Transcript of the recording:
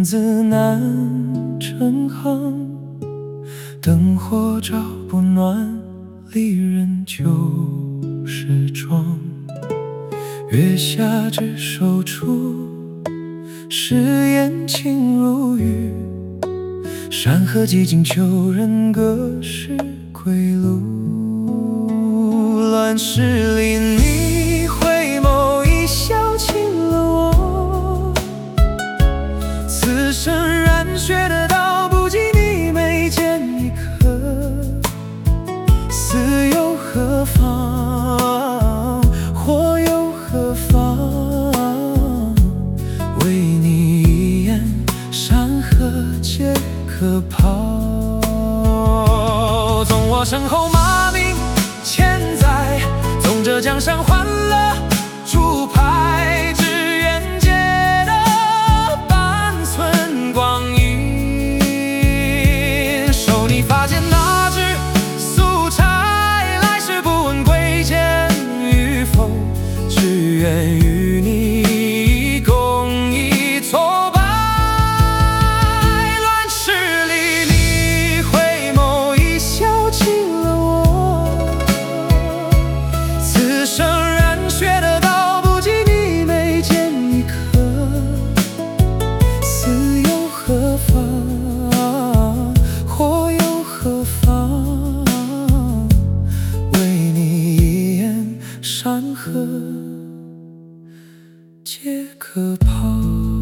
人自难成行，灯火照不暖，离人就是妆。月下只手处，誓言情如雨。山河寂静，求人各是归路。乱世里你回眸一笑，亲了我。此生染血的道不及你眉间一刻。死又何妨，活又何妨？为你一眼，山河皆可抛。纵我身后骂名千载，纵这江山换了主牌，只愿借得半寸光阴。守你发间那支素柴，来世不问贵贱与否，只愿与你共一挫败。乱世里你回眸一笑，亲了我。此生染血的道不及你眉间一刻。死又何妨，活又何妨？为你一眼，山河皆可抛。